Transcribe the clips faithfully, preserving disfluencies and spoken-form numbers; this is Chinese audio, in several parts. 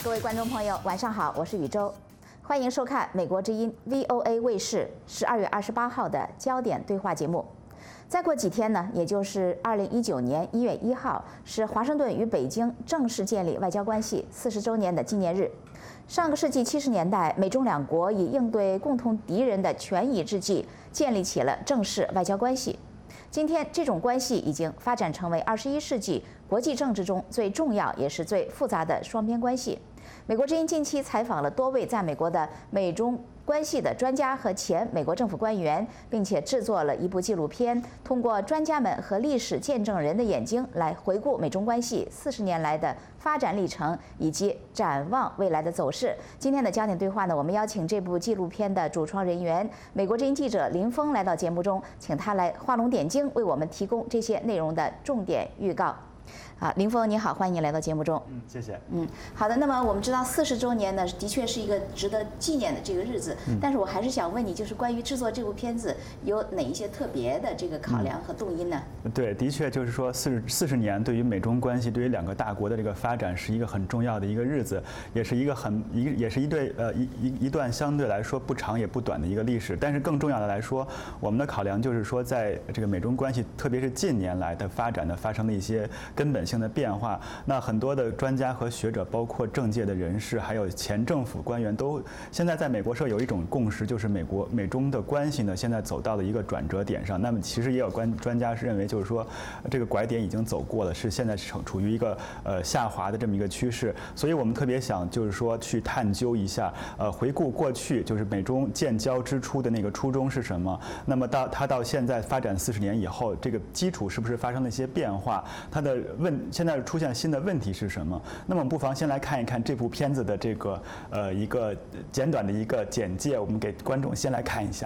各位观众朋友，晚上好，我是宇宙，欢迎收看美国之音 V O A 卫视十二月二十八号的焦点对话节目。再过几天呢，也就是二零一九年一月一号，是华盛顿与北京正式建立外交关系四十周年的纪念日。上个世纪七十年代，美中两国以应对共同敌人的权宜之计，建立起了正式外交关系。今天，这种关系已经发展成为二十一世纪国际政治中最重要也是最复杂的双边关系。美国之音近期采访了多位在美国的美中关系的专家和前美国政府官员，并且制作了一部纪录片，通过专家们和历史见证人的眼睛来回顾美中关系四十年来的发展历程以及展望未来的走势。今天的焦点对话呢，我们邀请这部纪录片的主创人员美国之音记者林峰来到节目中，请他来画龙点睛，为我们提供这些内容的重点预告。啊，林峰你好，欢迎你来到节目中。 嗯，谢谢。 嗯，好的。那么我们知道四十周年呢，的确是一个值得纪念的这个日子。嗯，但是我还是想问你，就是关于制作这部片子有哪一些特别的这个考量和动因呢？ 嗯、对，的确就是说四十四十年对于美中关系，对于两个大国的这个发展是一个很重要的一个日子，也是一个很一也是一对呃一一一段相对来说不长也不短的一个历史。但是更重要的来说，我们的考量就是说，在这个美中关系，特别是近年来的发展呢，发生了一些根本性的变化。那很多的专家和学者，包括政界的人士，还有前政府官员，都现在在美国社有一种共识，就是美国美中的关系呢，现在走到了一个转折点上。那么其实也有关专家是认为，就是说这个拐点已经走过了，是现在处处于一个呃下滑的这么一个趋势。所以我们特别想就是说去探究一下，呃，回顾过去，就是美中建交之初的那个初衷是什么？那么到它到现在发展四十年以后，这个基础是不是发生了一些变化？它的问现在出现新的问题是什么？那么我们不妨先来看一看这部片子的这个呃一个简短的一个简介，我们给观众先来看一下。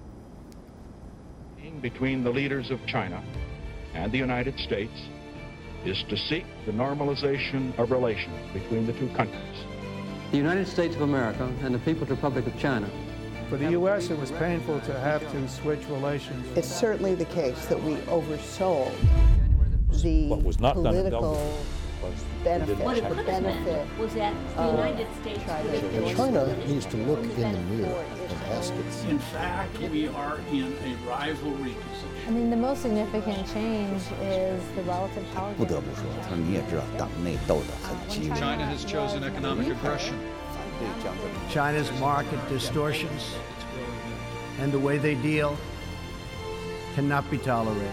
Between the leaders of China and the United States is to seek the normalization of relations between the two countries. The United States of America and the People's Republic of China. For the U S, it was painful to have to switch relations. It's certainly the case that we oversold the what was not political done benefit. What it could have meant was that the United States would have China needs to look in the mirror and ask itself. In fact, we are in a rivalry position. I mean, the most significant change is the relative power. 不得不说，他你也知道，党内斗得很激烈。 China has chosen economic aggression. China's market distortions and the way they deal cannot be tolerated.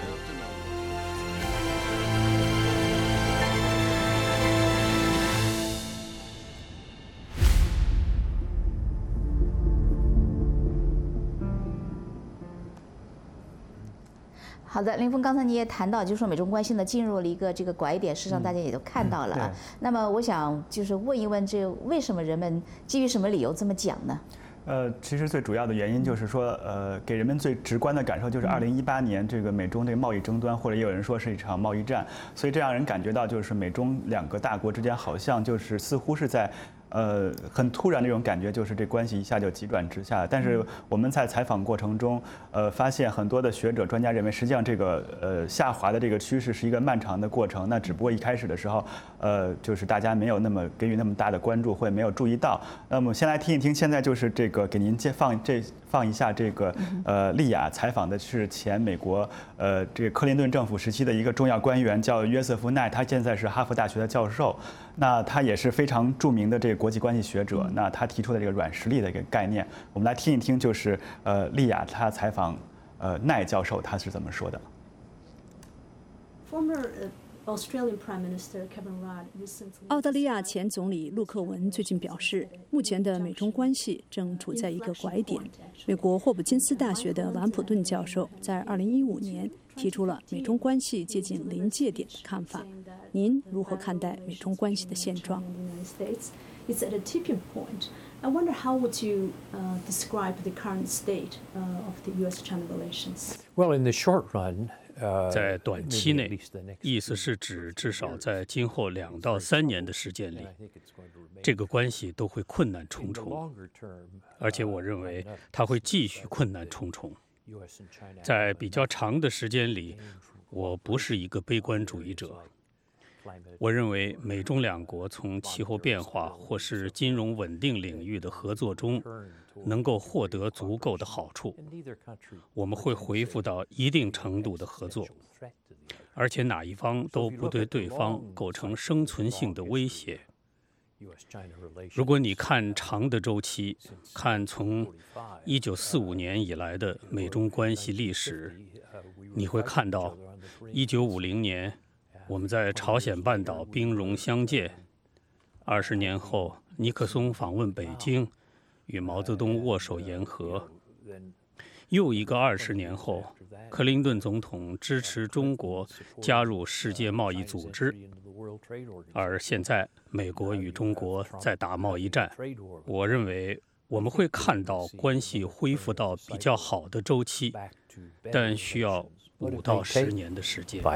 好的，林峰，刚才你也谈到，就是说美中关系呢进入了一个这个拐点，事实上大家也都看到了啊。嗯、那么我想就是问一问，这为什么人们基于什么理由这么讲呢？ 呃，其实最主要的原因就是说，呃，给人们最直观的感受就是二零一八年这个美中这个贸易争端，或者也有人说是一场贸易战，所以这让人感觉到就是美中两个大国之间好像就是似乎是在。呃，很突然的一种感觉，就是这关系一下就急转直下。但是我们在采访过程中，呃，发现很多的学者专家认为，实际上这个呃下滑的这个趋势是一个漫长的过程。那只不过一开始的时候，呃，就是大家没有那么给予那么大的关注，或者没有注意到。那么先来听一听，现在就是这个给您接放这放一下这个呃丽雅采访的是前美国呃这个克林顿政府时期的一个重要官员，叫约瑟夫奈，他现在是哈佛大学的教授。那他也是非常著名的这个国际关系学者，那他提出的这个软实力的一个概念，我们来听一听，就是呃丽雅他采访呃奈教授他是怎么说的。 澳大利亚前总理陆克文最近表示，目前的美中关系正处在一个拐点。美国霍普金斯大学的兰普顿教授在二零一五年提出了美中关系接近临界点的看法。您如何看待美中关系的现状？ It's at a tipping point. I wonder how would you uh, describe the current state uh, of the U S China relations? Well, in the short run. 在短期内，意思是指至少在今后两到三年的时间里，这个关系都会困难重重，而且我认为它会继续困难重重。在比较长的时间里，我不是一个悲观主义者。 我认为美中两国从气候变化或是金融稳定领域的合作中能够获得足够的好处，我们会恢复到一定程度的合作，而且哪一方都不对对方构成生存性的威胁。如果你看长的周期，看从一九四五年以来的美中关系历史，你会看到一九五零年我们在朝鲜半岛兵戎相见，二十年后尼克松访问北京，与毛泽东握手言和，又一个二十年后，克林顿总统支持中国加入世界贸易组织，而现在美国与中国在打贸易战。我认为我们会看到关系恢复到比较好的周期，但需要五到十年的时间。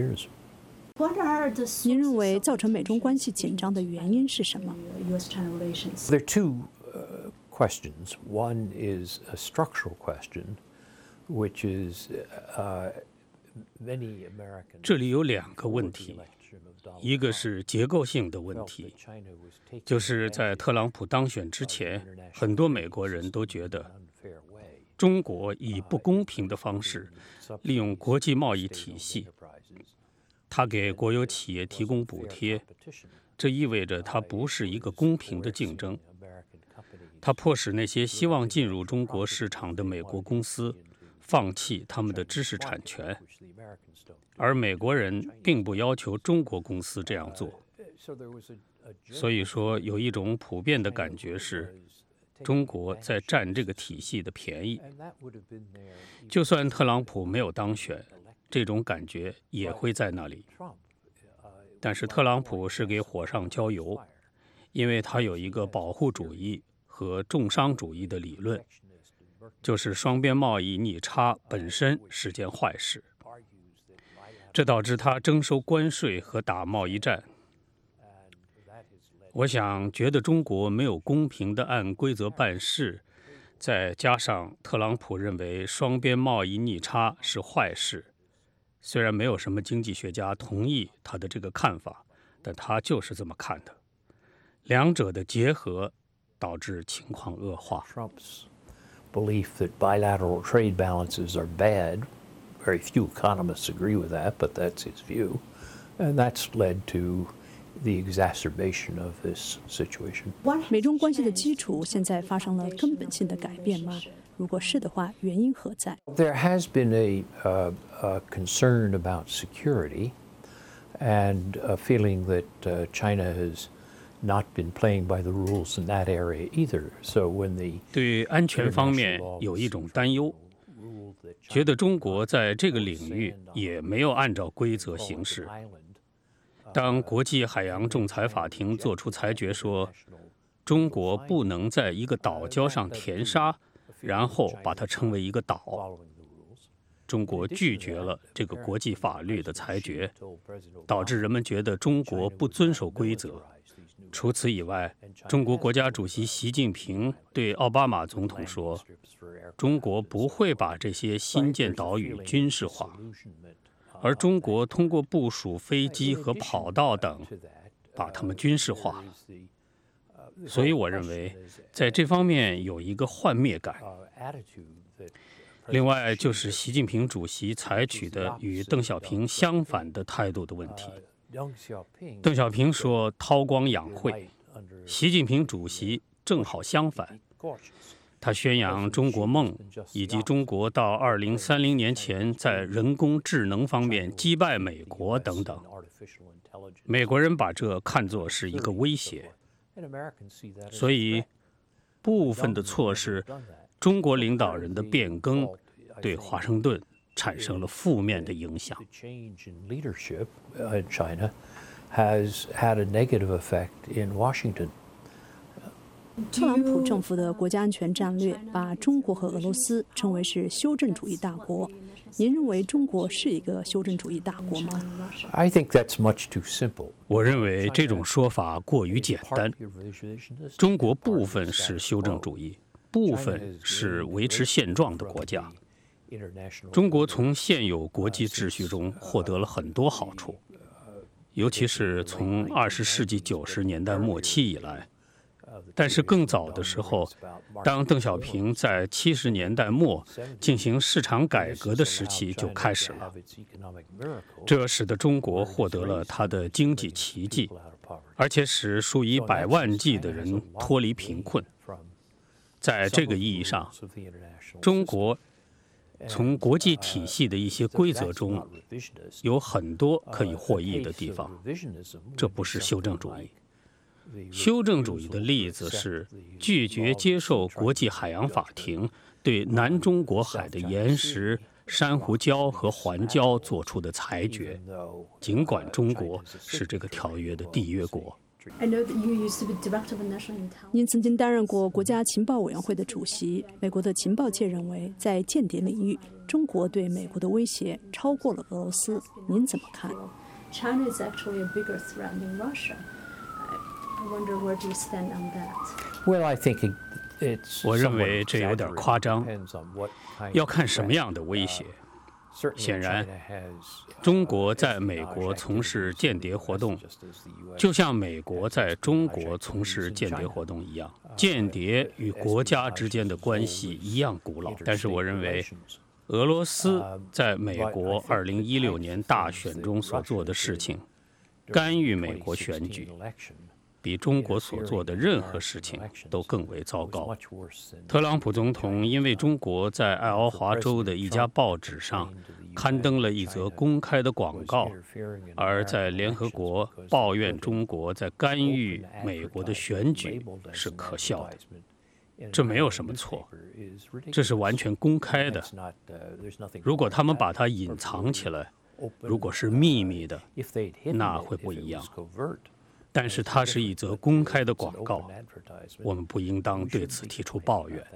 您认为造成美中关系紧张的原因是什么？ There are two uh, questions. One is a structural question, which is uh, many Americans. 这里有两个问题，一个是结构性的问题，就是在特朗普当选之前，很多美国人都觉得中国以不公平的方式利用国际贸易体系，他给国有企业提供补贴，这意味着它不是一个公平的竞争。它迫使那些希望进入中国市场的美国公司放弃他们的知识产权，而美国人并不要求中国公司这样做。所以说，有一种普遍的感觉是，中国在占这个体系的便宜。就算特朗普没有当选，这种感觉也会在那里。但是特朗普是给火上浇油，因为他有一个保护主义和重商主义的理论，就是双边贸易逆差本身是件坏事，这导致他征收关税和打贸易战。我想觉得中国没有公平地按规则办事，再加上特朗普认为双边贸易逆差是坏事，虽然没有什么经济学家同意他的这个看法，但他就是这么看的。两者的结合导致情况恶化。 Trump's belief that bilateral trade balances are bad, very few economists agree with that, but that's his view, and that's led to the exacerbation of this situation. 美中关系的基础现在发生了根本性的改变吗？如果是的话，原因何在？ There has been a, uh, a concern about security and a feeling that uh, China has not been playing by the rules in that area either. So when the 对安全方面有一种担忧，觉得中国在这个领域也没有按照规则行事。当国际海洋仲裁法庭作出裁决说，中国不能在一个岛礁上填沙，然后把它称为一个岛，中国拒绝了这个国际法律的裁决，导致人们觉得中国不遵守规则。除此以外，中国国家主席习近平对奥巴马总统说，中国不会把这些新建岛屿军事化，而中国通过部署飞机和跑道等把它们军事化了。所以我认为在这方面有一个幻灭感。另外就是习近平主席采取的与邓小平相反的态度的问题。邓小平说韬光养晦，习近平主席正好相反，他宣扬中国梦，以及中国到二零三零年前在人工智能方面击败美国等等。美国人把这看作是一个威胁，所以部分的错是中国领导人的变更对华盛顿产生了负面的影响。 特朗普政府的国家安全战略把中国和俄罗斯称为是修正主义大国。您认为中国是一个修正主义大国吗？ I think that's much too simple. 我认为这种说法过于简单。中国部分是修正主义，部分是维持现状的国家。中国从现有国际秩序中获得了很多好处， 尤其是从二十世纪九十年代末期以来。但是更早的时候，当邓小平在七十年代末进行市场改革的时期就开始了，这使得中国获得了它的经济奇迹，而且使数以百万计的人脱离贫困。在这个意义上，中国从国际体系的一些规则中有很多可以获益的地方，这不是修正主义。修正主义的例子是拒绝接受国际海洋法庭对南中国海的岩石、珊瑚礁和环礁做出的裁决，尽管中国是这个条约的缔约国。 您曾经担任过国家情报委员会的主席。美国的情报界认为，在间谍领域，中国对美国的威胁超过了俄罗斯。您怎么看？ China is actually a bigger threat than Russia. I wonder where do you stand on that? Well, I think it's 我认为这有点夸张，要看什么样的威胁。显然，中国在美国从事间谍活动，就像美国在中国从事间谍活动一样。间谍与国家之间的关系一样古老，但是我认为，俄罗斯在美国二零一六年大选中所做的事情，干预美国选举，比中国所做的任何事情都更为糟糕。特朗普总统因为中国在爱奥华州的一家报纸上刊登了一则公开的广告，而在联合国抱怨中国在干预美国的选举是可笑的。这没有什么错，这是完全公开的。如果他们把它隐藏起来，如果是秘密的，那会不一样。但是它是一则公开的广告，我们不应当对此提出抱怨。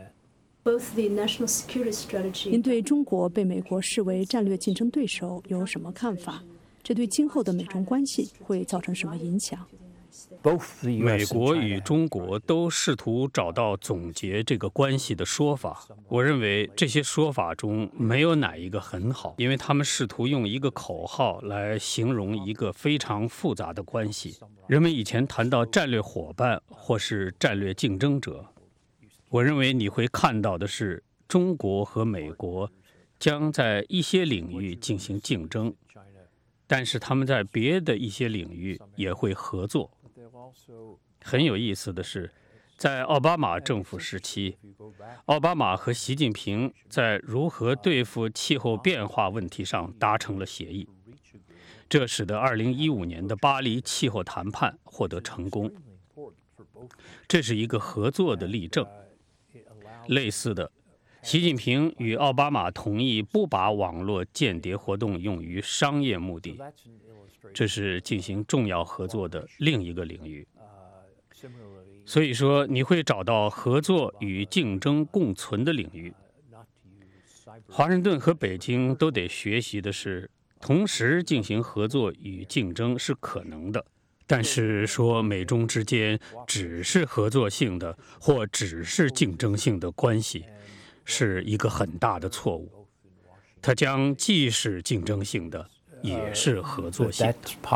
您对中国被美国视为战略竞争对手有什么看法？这对今后的美中关系会造成什么影响？ 美国与中国都试图找到总结这个关系的说法。我认为这些说法中没有哪一个很好，因为他们试图用一个口号来形容一个非常复杂的关系。人们以前谈到战略伙伴或是战略竞争者，我认为你会看到的是，中国和美国将在一些领域进行竞争，但是他们在别的一些领域也会合作。很有意思的是，在奥巴马政府时期，奥巴马和习近平在如何对付气候变化问题上达成了协议，这使得二零一五年的巴黎气候谈判获得成功。这是一个合作的例证。类似的，习近平与奥巴马同意不把网络间谍活动用于商业目的，这是进行重要合作的另一个领域。所以说，你会找到合作与竞争共存的领域。华盛顿和北京都得学习的是，同时进行合作与竞争是可能的。但是说美中之间只是合作性的或只是竞争性的关系，是一个很大的错误。它将既是竞争性的，也是合作性的。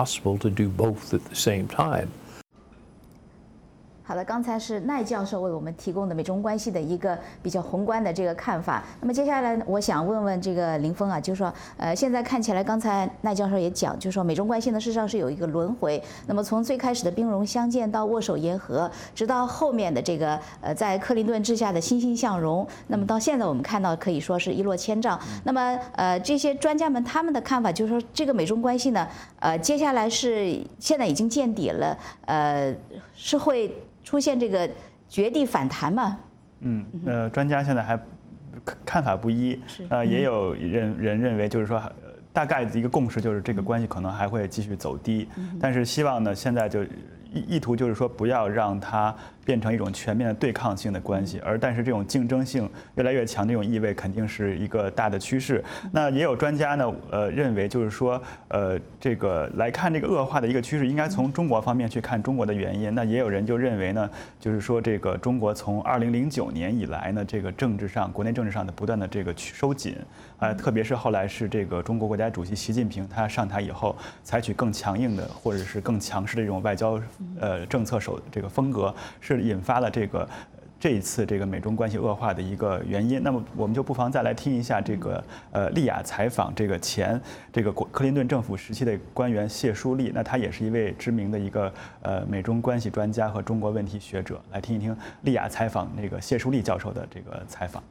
好的，刚才是赖教授为我们提供的美中关系的一个比较宏观的这个看法。那么接下来我想问问这个林峰啊，就是说，呃，现在看起来，刚才赖教授也讲，就是说美中关系呢，事实上是有一个轮回。那么从最开始的兵戎相见到握手言和，直到后面的这个呃，在克林顿治下的欣欣向荣，那么到现在我们看到可以说是一落千丈。那么呃，这些专家们他们的看法就是说，这个美中关系呢，呃，接下来是现在已经见底了，呃，是会出现这个绝地反弹吗？ 嗯，呃，专家现在还看法不一，呃，也有人人认为，就是说，大概的一个共识就是这个关系可能还会继续走低，但是希望呢，现在就意图就是说不要让它变成一种全面的对抗性的关系，而但是这种竞争性越来越强的这种意味肯定是一个大的趋势。那也有专家呢，呃，认为就是说，呃，这个来看这个恶化的一个趋势，应该从中国方面去看中国的原因。那也有人就认为呢，就是说这个中国从二零零九年以来呢，这个政治上国内政治上的不断的这个收紧，啊、呃，特别是后来是这个中国国家主席习近平他上台以后，采取更强硬的或者是更强势的这种外交呃政策手这个风格，是引发了这个这一次这个美中关系恶化的一个原因。那么我们就不妨再来听一下这个呃利雅采访这个前这个克林顿政府时期的官员谢舒丽，那他也是一位知名的一个呃美中关系专家和中国问题学者，来听一听利雅采访那个谢舒丽教授的这个采访。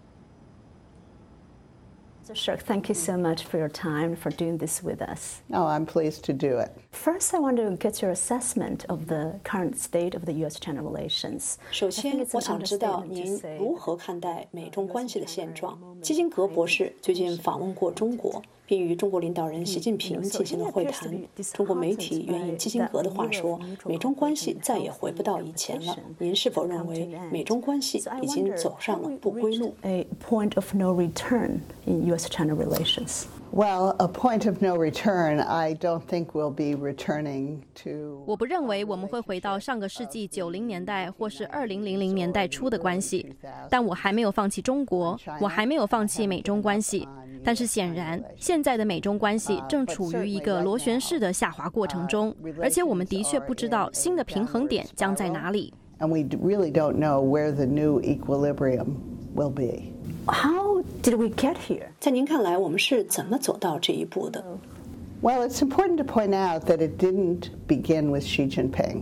So Shirk, thank you so much for your time, for doing this with us. Oh, I'm pleased to do it. First, I want to get your assessment of the current state of the U S China relations. 首先，我想知道您如何看待美中关系的现状。基辛格博士最近访问过中国，并与中国领导人习近平进行了会谈。中国媒体援引基辛格的话说，美中关系再也回不到以前了。您是否认为美中关系已经走上了不归路 ？A point of no return in U S China relations. Well, a point of no return, I don't think we'll be returning to. 我不认为我们会回到上个世纪九零年代或是二零零零年代初的关系，但我还没有放弃中国，我还没有放弃美中关系。但是显然，现在的美中关系正处于一个螺旋式的下滑过程中，而且我们的确不知道新的平衡点将在哪里。 And we really don't know where the new equilibrium will be. How did we get here? 在您看来，我们是怎么走到这一步的 Well, it's important to point out that it didn't begin with Xi Jinping.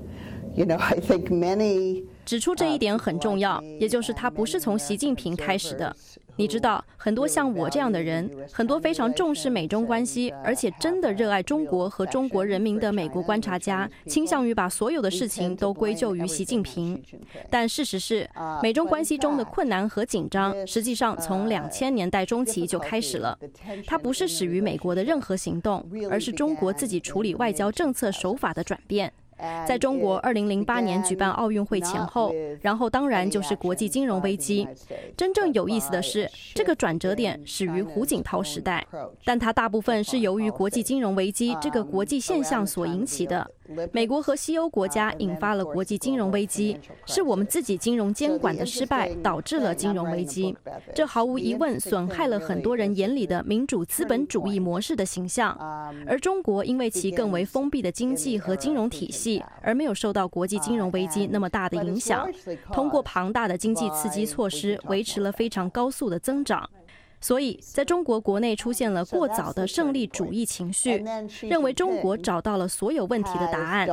You know, I think many 指出这一点很重要，也就是它不是从习近平开始的。你知道，很多像我这样的人，很多非常重视美中关系，而且真的热爱中国和中国人民的美国观察家，倾向于把所有的事情都归咎于习近平。但事实是，美中关系中的困难和紧张，实际上从两千年代中期就开始了。它不是始于美国的任何行动，而是中国自己处理外交政策手法的转变。在中国二零零八年举办奥运会前后，然后当然就是国际金融危机。真正有意思的是，这个转折点始于胡锦涛时代，但它大部分是由于国际金融危机这个国际现象所引起的。美国和西欧国家引发了国际金融危机，是我们自己金融监管的失败导致了金融危机。这毫无疑问损害了很多人眼里的民主资本主义模式的形象。而中国因为其更为封闭的经济和金融体系，而没有受到国际金融危机那么大的影响，通过庞大的经济刺激措施维持了非常高速的增长。所以在中国国内出现了过早的胜利主义情绪，认为中国找到了所有问题的答案。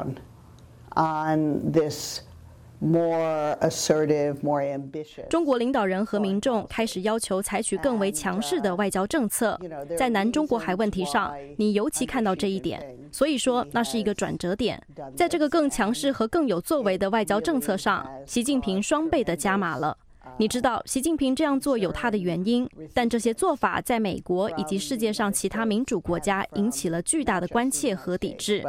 中国领导人和民众开始要求采取更为强势的外交政策，在南中国海问题上，你尤其看到这一点。所以说，那是一个转折点。在这个更强势和更有作为的外交政策上，习近平双倍的加码了。你知道，习近平这样做有他的原因，但这些做法在美国以及世界上其他民主国家引起了巨大的关切和抵制。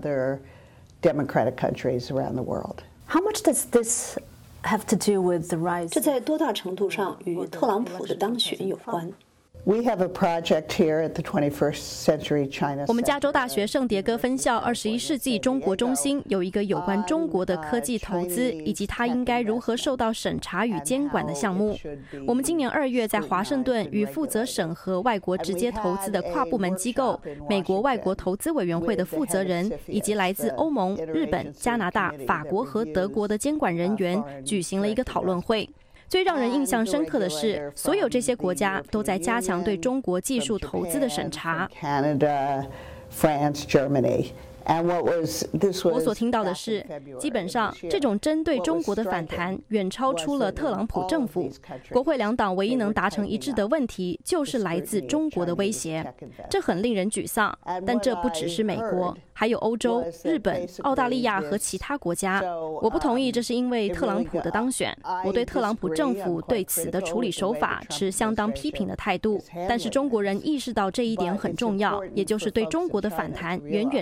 How much does this have to do with the rise? 这在多大程度上与特朗普的当选有关？ We have a project here at the twenty-first Century China. 我们加州大学圣迭戈分校二十一世纪中国中心有一个有关中国的科技投资以及它应该如何受到审查与监管的项目。我们今年二月在华盛顿与负责审核外国直接投资的跨部门机构美国外国投资委员会的负责人以及来自欧盟、日本、加拿大、法国和德国的监管人员举行了一个讨论会。最让人印象深刻的是，所有这些国家都在加强对中国技术投资的审查。 Canada, France, Germany. 我所听到的是，基本上这种针对中国的反弹远超出了特朗普政府。国会两党唯一能达成一致的问题，就是来自中国的威胁。这很令人沮丧，但这不只是美国，还有欧洲、日本、澳大利亚和其他国家。我不同意这是因为特朗普的当选，我对特朗普政府对此的处理手法持相当批评的态度。但是中国人意识到这一点很重要，也就是对中国的反弹远远超出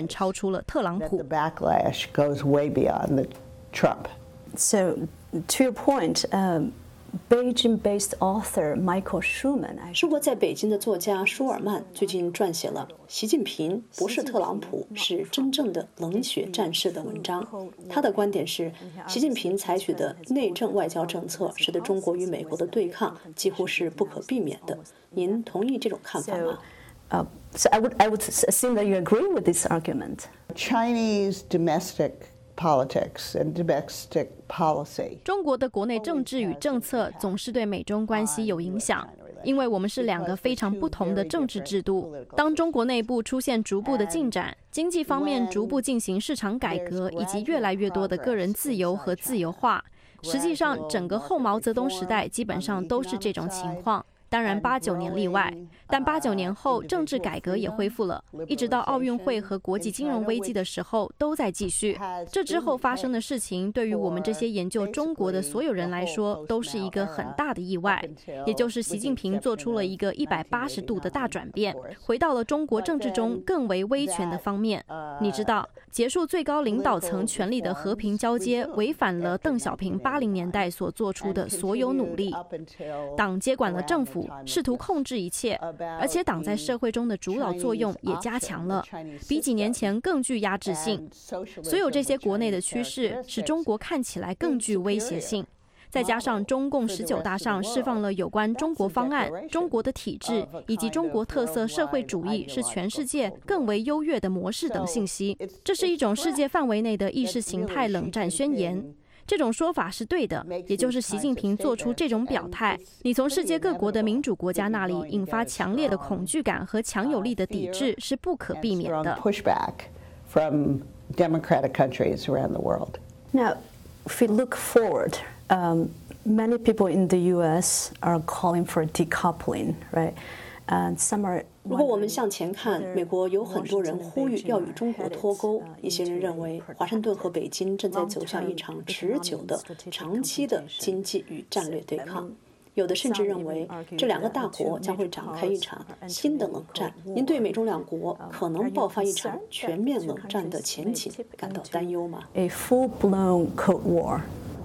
出了特朗普。 The backlash goes way beyond the Trump. So, to your point, um, Beijing-based author Michael Schumann 生活在北京的作家舒尔曼最近撰写了《习近平不是特朗普，是真正的冷血战士》的文章。他的观点是，习近平采取的内政外交政策，使得中国与美国的对抗几乎是不可避免的。您同意这种看法吗？ Uh, so I would I would assume that you agree with this argument. Chinese domestic politics and domestic policy. 中国的国内政治与政策总是对美中关系有影响，因为我们是两个非常不同的政治制度。当中国内部出现逐步的进展，经济方面逐步进行市场改革，以及越来越多的个人自由和自由化，实际上整个后毛泽东时代基本上都是这种情况。 当然，八九年例外，但八九年后政治改革也恢复了，一直到奥运会和国际金融危机的时候都在继续。这之后发生的事情，对于我们这些研究中国的所有人来说，都是一个很大的意外。也就是习近平做出了一个一百八十度的大转变，回到了中国政治中更为威权的方面。你知道，结束最高领导层权力的和平交接，违反了邓小平八零年代所做出的所有努力。党接管了政府。 试图控制一切，而且党在社会中的主导作用也加强了，比几年前更具压制性。所有这些国内的趋势使中国看起来更具威胁性。再加上中共十九大上释放了有关中国方案、中国的体制以及中国特色社会主义是全世界更为优越的模式等信息，这是一种世界范围内的意识形态冷战宣言。 这种说法是对的，也就是习近平做出这种表态，你从世界各国的民主国家那里引发强烈的恐惧感和强有力的抵制是不可避免的。 Pushback from democratic countries around the world. Now, if we look forward, um, many people in the U S are calling for decoupling, right? And some are. 如果我们向前看，美国有很多人呼吁要与中国脱钩。一些人认为，华盛顿和北京正在走向一场持久的、长期的经济与战略对抗。有的甚至认为，这两个大国将会展开一场新的冷战。您对美中两国可能爆发一场全面冷战的前景感到担忧吗 ？A full-blown Cold War.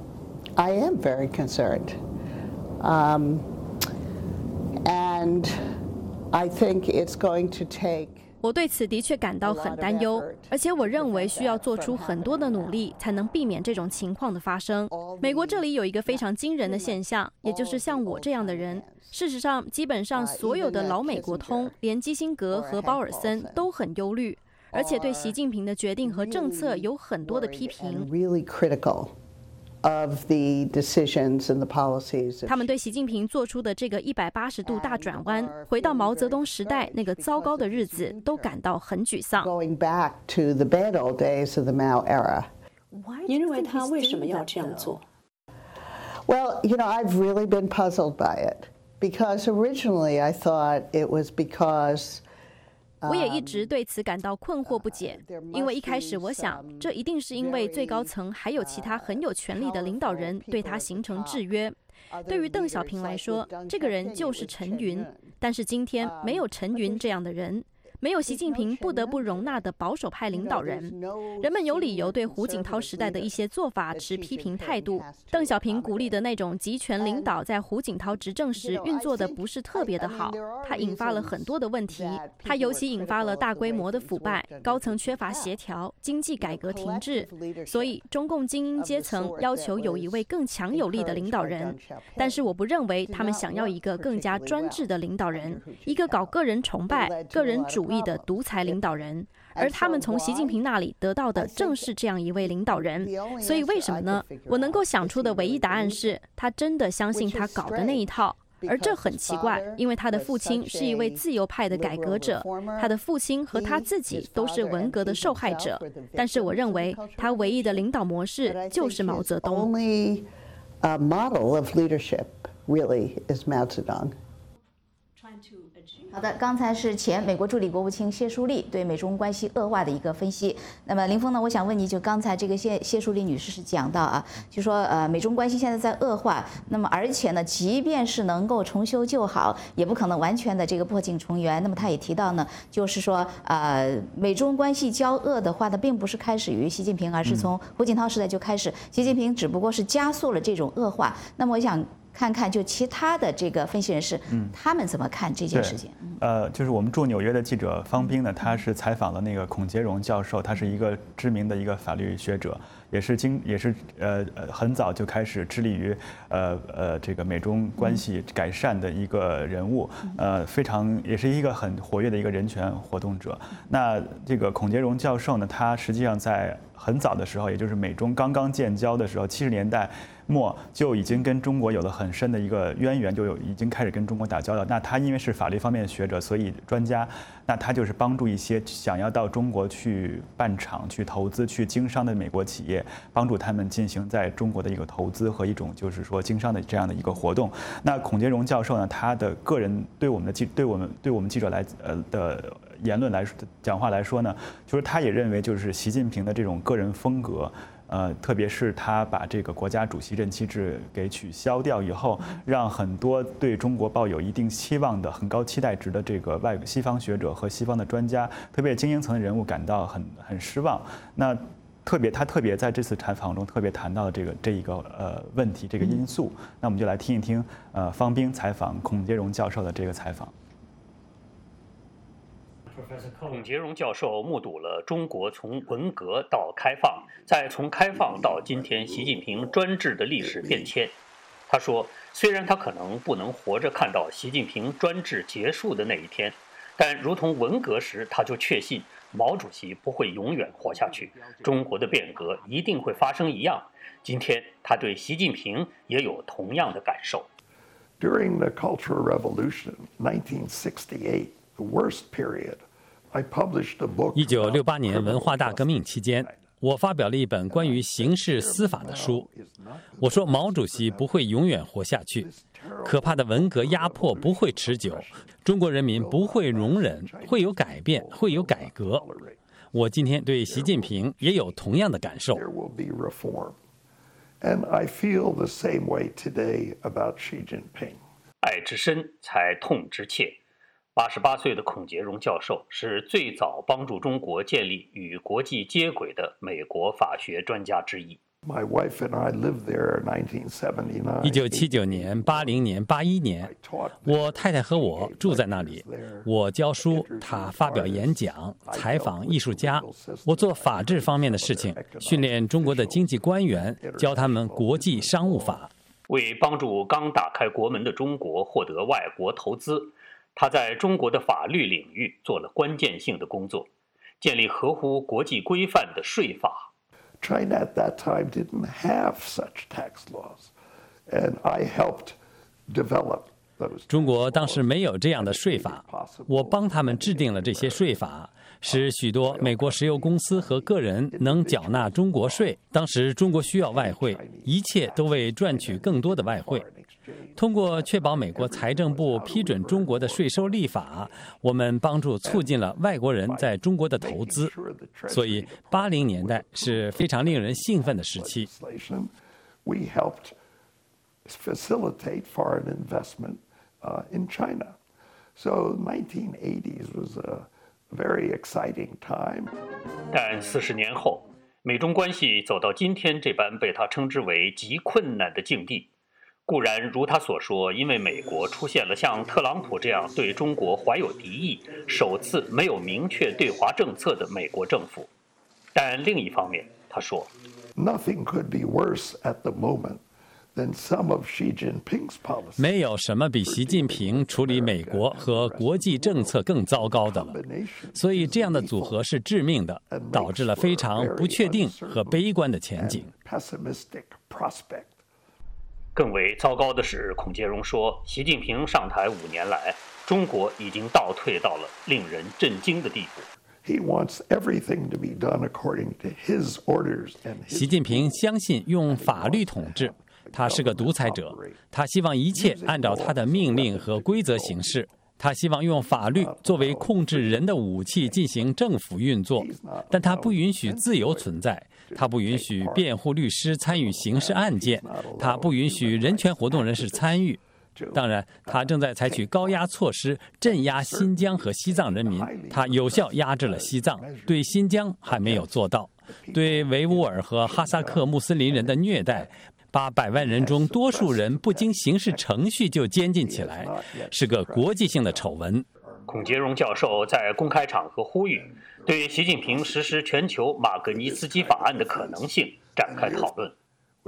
I am very concerned, um, and I think it's going to take. 我对此的确感到很担忧，而且我认为需要做出很多的努力，才能避免这种情况的发生。美国这里有一个非常惊人的现象，也就是像我这样的人，事实上，基本上所有的老美国通，连基辛格和鲍尔森都很忧虑，而且对习近平的决定和政策有很多的批评。 Of the decisions and the policies. 他们对习近平做出的这个一百八十度大转弯，回到毛泽东时代那个糟糕的日子，都感到很沮丧。 Going back to the bad old days of the Mao era. 您认为他为什么要这样做 Well, you know, I've really been puzzled by it because originally I thought it was because. 我也一直对此感到困惑不解，因为一开始我想，这一定是因为最高层还有其他很有权力的领导人对他形成制约。对于邓小平来说，这个人就是陈云，但是今天没有陈云这样的人。没有习近平不得不容纳的保守派领导人，人们有理由对胡锦涛时代的一些做法持批评态度。邓小平鼓励的那种集权领导，在胡锦涛执政时运作的不是特别的好，它引发了很多的问题。它尤其引发了大规模的腐败，高层缺乏协调，经济改革停滞。所以，中共精英阶层要求有一位更强有力的领导人，但是我不认为他们想要一个更加专制的领导人，一个搞个人崇拜、个人主义的独裁领导人，而他们从习近平那里得到的正是这样一位领导人。所以为什么呢？我能够想出的唯一答案是，他真的相信他搞的那一套。而这很奇怪，因为他的父亲是一位自由派的改革者，他的父亲和他自己都是文革的受害者。但是我认为，他唯一的领导模式就是毛泽东。 Only a model of leadership really is Mao Zedong. 好的，刚才是前美国助理国务卿谢淑丽对美中关系恶化的一个分析。那么林峰呢，我想问你，就刚才这个谢谢淑丽女士是讲到啊，就说呃美中关系现在在恶化，那么而且呢，即便是能够重修旧好，也不可能完全的这个破镜重圆。那么她也提到呢，就是说呃美中关系交恶的话呢，并不是开始于习近平，而是从胡锦涛时代就开始，习近平只不过是加速了这种恶化。那么我想看看就其他的这个分析人士，嗯，他们怎么看这件事情？ 呃，就是我们驻纽约的记者方斌呢，他是采访了那个孔杰荣教授，他是一个知名的一个法律学者，也是经也是呃呃很早就开始致力于呃呃这个美中关系改善的一个人物，呃非常也是一个很活跃的一个人权活动者。那这个孔杰荣教授呢，他实际上在很早的时候，也就是美中刚刚建交的时候，七十年代末就已经跟中国有了很深的一个渊源，就有已经开始跟中国打交道。那他因为是法律方面的学者，所以专家，那他就是帮助一些想要到中国去办厂、去投资、去经商的美国企业，帮助他们进行在中国的一个投资和一种就是说经商的这样的一个活动。那孔杰荣教授呢，他的个人对我们的记对我们对我们记者来呃的言论来说讲话来说呢，就是他也认为就是习近平的这种个人风格。呃，特别是他把这个国家主席任期制给取消掉以后，让很多对中国抱有一定期望的、很高期待值的这个外西方学者和西方的专家，特别精英层的人物感到很很失望。那特别他特别在这次采访中特别谈到了这个这一个呃问题这个因素。那我们就来听一听呃方斌采访孔杰荣教授的这个采访。 孔杰荣教授目睹了中国从文革到开放，再从开放到今天习近平专制的历史变迁。他说，虽然他可能不能活着看到习近平专制结束的那一天，但如同文革时他就确信毛主席不会永远活下去，中国的变革一定会发生一样。今天他对习近平也有同样的感受。 During the Cultural Revolution, nineteen sixty-eight, the worst period, I published a book. 一九六八年文化大革命期间，我发表了一本关于刑事司法的书。我说毛主席不会永远活下去，可怕的文革压迫不会持久，中国人民不会容忍，会有改变，会有改革。我今天对习近平也有同样的感受。 And I feel the same way today about Xi Jinping. 爱之深，才痛之切。八十八岁的孔杰荣教授是最早帮助中国建立与国际接轨的美国法学专家之一。 My wife and I lived there in nineteen seventy-nine. 一九七九年、八零年、八一年，我太太和我住在那里。我教书，她发表演讲，采访艺术家。我做法治方面的事情，训练中国的经济官员，教他们国际商务法。 为帮助刚打开国门的中国获得外国投资，他在中国的法律领域做了关键性的工作，建立合乎国际规范的税法。 China at that time didn't have such tax laws, and I helped develop those. 中国当时没有这样的税法，我帮他们制定了这些税法，使许多美国石油公司和个人能缴纳中国税。当时中国需要外汇，一切都为赚取更多的外汇。通过确保美国财政部批准中国的税收立法，我们帮助促进了外国人在中国的投资。所以八零年代是非常令人兴奋的时期。 We helped facilitate foreign investment in China. So nineteen eighties was a very exciting time. 但四十年后，美中关系走到今天这般被他称之为极困难的境地。固然如他所说，因为美国出现了像特朗普这样对中国怀有敌意、首次没有明确对华政策的美国政府，但另一方面，他说 ，Nothing could be worse at the moment than some of Xi Jinping's policies. 没有什么比习近平处理美国和国际政策更糟糕的了。所以这样的组合是致命的，导致了非常不确定和悲观的前景。 更为糟糕的是，孔杰荣说，习近平上台五年来，中国已经倒退到了令人震惊的地步。 He wants everything to be done according to his orders and his... 习近平相信用法律统治，他是个独裁者，他希望一切按照他的命令和规则行事。 他希望用法律作为控制人的武器进行政府运作，但他不允许自由存在，他不允许辩护律师参与刑事案件，他不允许人权活动人士参与。当然，他正在采取高压措施镇压新疆和西藏人民，他有效压制了西藏，对新疆还没有做到。对维吾尔和哈萨克穆斯林人的虐待，把百万人中多数人不经刑事程序就监禁起来，是个国际性的丑闻。 孔杰荣教授在公开场合呼吁，对习近平实施全球马格尼茨基法案的可能性展开讨论。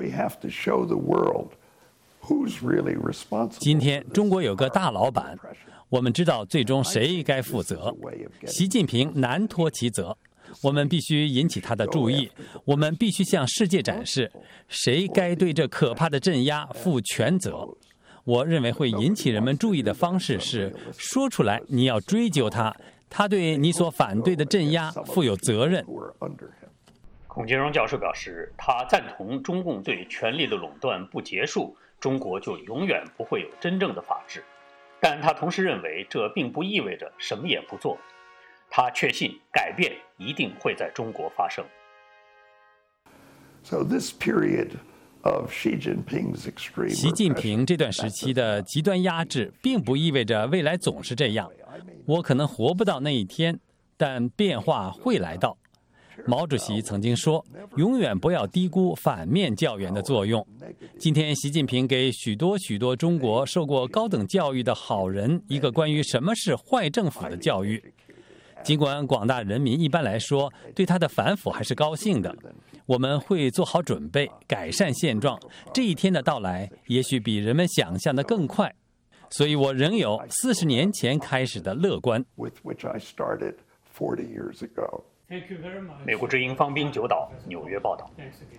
今天中国有个大老板，我们知道最终谁该负责。习近平难脱其责，我们必须引起他的注意，我们必须向世界展示谁该对这可怕的镇压负全责。我认为会引起人们注意的方式是说出来，你要追究他，他对你所反对的镇压负有责任。 孔杰荣教授表示，他赞同中共对权力的垄断不结束，中国就永远不会有真正的法治。但他同时认为，这并不意味着什么也不做。他确信改变一定会在中国发生。 So this period of Xi Jinping's extreme 习近平这段时期的极端压制，并不意味着未来总是这样。我可能活不到那一天，但变化会来到。毛主席曾经说，永远不要低估反面教员的作用。今天习近平给许多许多中国受过高等教育的好人一个关于什么是坏政府的教育。尽管广大人民一般来说对他的反腐还是高兴的，我们会做好准备改善现状，这一天的到来也许比人们想象的更快，所以我仍有四十年前开始的乐观。 美国之音方斌九岛纽约报道。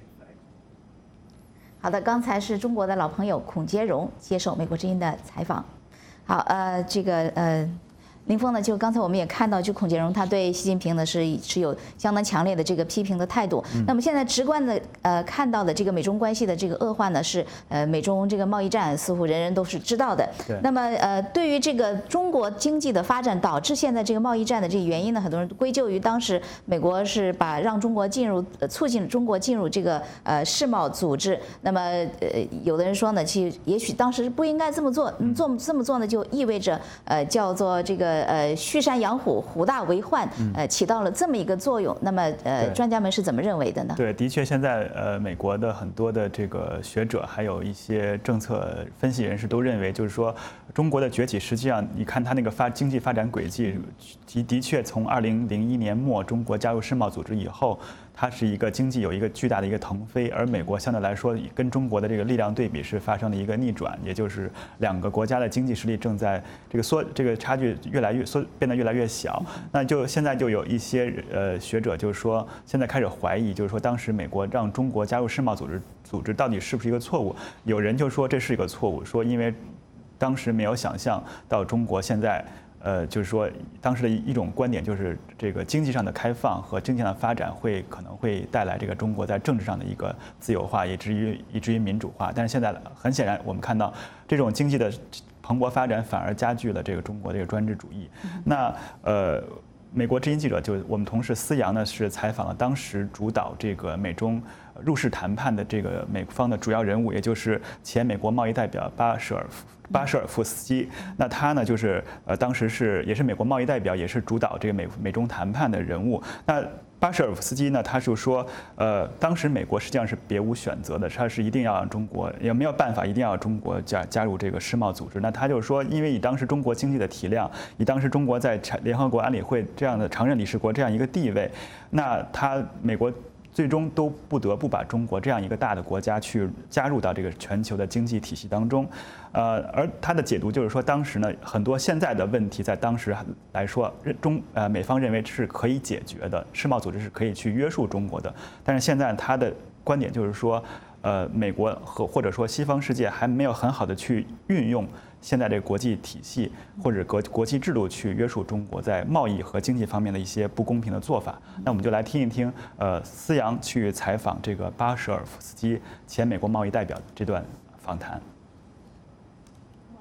好的，刚才是中国的老朋友孔杰荣接受美国之音的采访。好，呃，这个呃。林峰呢？就刚才我们也看到，就孔杰荣他对习近平呢是持有相当强烈的这个批评的态度。那么现在直观的呃看到的这个美中关系的这个恶化呢，是呃美中这个贸易战似乎人人都是知道的。那么呃对于这个中国经济的发展导致现在这个贸易战的这个原因呢，很多人归咎于当时美国是把让中国进入呃促进中国进入这个呃世贸组织。那么呃有的人说呢，其实也许当时不应该这么做，嗯、做这么做呢就意味着呃叫做这个。呃，蓄山养虎，虎大为患，呃，起到了这么一个作用。那么，呃，专家们是怎么认为的呢？ 对，的确，现在呃，美国的很多的这个学者，还有一些政策分析人士都认为，就是说，中国的崛起，实际上你看它那个发经济发展轨迹，的的确从二零零一年末中国加入世贸组织以后。它是一个经济有一个巨大的一个腾飞，而美国相对来说跟中国的这个力量对比是发生了一个逆转，也就是两个国家的经济实力正在这个缩，这个差距越来越缩，变得越来越小。那就现在就有一些呃学者就是说，现在开始怀疑，就是说当时美国让中国加入世贸组织组织到底是不是一个错误？有人就说这是一个错误，说因为当时没有想象到中国现在。呃，就是说，当时的一种观点就是，这个经济上的开放和经济上的发展会可能会带来这个中国在政治上的一个自由化，以至于以至于民主化。但是现在很显然，我们看到这种经济的蓬勃发展反而加剧了这个中国这个专制主义。那呃。美国之音记者就我们同事思阳呢是采访了当时主导这个美中入世谈判的这个美方的主要人物，也就是前美国贸易代表巴舍尔夫巴舍尔夫斯基。那他呢就是呃当时是也是美国贸易代表，也是主导这个美美中谈判的人物。那巴舍尔夫斯基呢，他就说，呃，当时美国实际上是别无选择的，他是一定要让中国也没有办法，一定要中国加加入这个世贸组织。那他就说，因为以当时中国经济的体量，以当时中国在联合国安理会这样的常任理事国这样一个地位，那他美国。最终都不得不把中国这样一个大的国家去加入到这个全球的经济体系当中，呃，而他的解读就是说，当时呢很多现在的问题在当时来说，中呃美方认为是可以解决的，世贸组织是可以去约束中国的，但是现在他的观点就是说，呃，美国和或者说西方世界还没有很好的去运用。现在这个国际体系或者国国际制度去约束中国在贸易和经济方面的一些不公平的做法，那我们就来听一听，呃，思阳去采访这个巴舍尔夫斯基前美国贸易代表这段访谈。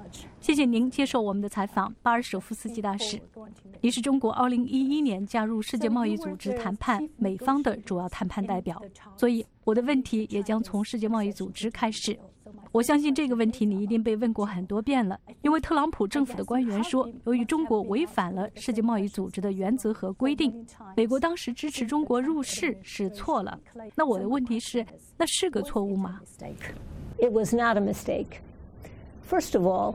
谢谢您接受我们的采访，巴尔舍夫斯基大使。你是中国二零一一年加入世界贸易组织谈判美方的主要谈判代表，所以我的问题也将从世界贸易组织开始。我相信这个问题你一定被问过很多遍了，因为特朗普政府的官员说，由于中国违反了世界贸易组织的原则和规定，美国当时支持中国入世是错了。那我的问题是，那是个错误吗？ It was not a mistake. First of all,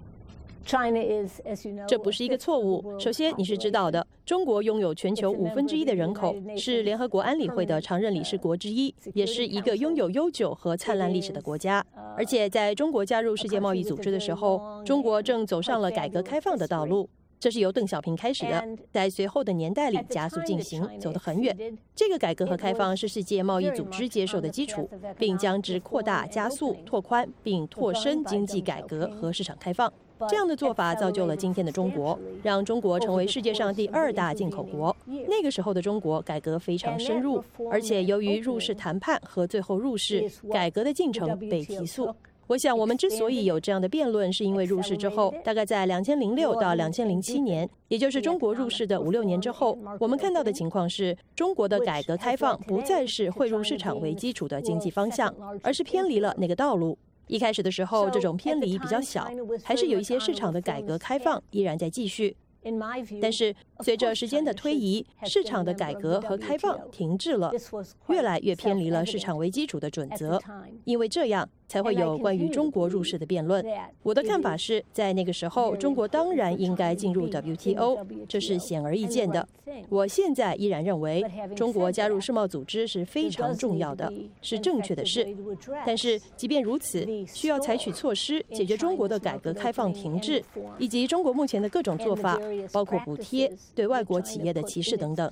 China is, as you know, 这不是一个错误。首先，你是知道的，中国拥有全球五分之一的人口，是联合国安理会的常任理事国之一，也是一个拥有悠久和灿烂历史的国家。而且，在中国加入世界贸易组织的时候，中国正走上了改革开放的道路。这是由邓小平开始的，在随后的年代里加速进行，走得很远。这个改革和开放是世界贸易组织接受的基础，并将之扩大、加速、拓宽，并拓深经济改革和市场开放。这样的做法造就了今天的中国，让中国成为世界上第二大进口国。那个时候的中国改革非常深入，而且由于入世谈判和最后入世，改革的进程被提速。我想，我们之所以有这样的辩论，是因为入世之后，大概在两千零六到两千零七年，也就是中国入世的五六年之后，我们看到的情况是，中国的改革开放不再是汇入市场为基础的经济方向，而是偏离了那个道路。一开始的时候，这种偏离比较小，还是有一些市场的改革开放依然在继续。但是随着时间的推移，市场的改革和开放停滞了，越来越偏离了市场为基础的准则，因为这样才会有关于中国入世的辩论。我的看法是，在那个时候，中国当然应该进入 W T O， 这是显而易见的。我现在依然认为，中国加入世贸组织是非常重要的，是正确的事。但是即便如此，需要采取措施解决中国的改革开放停滞，以及中国目前的各种做法，包括补贴、对外国企业的歧视等等。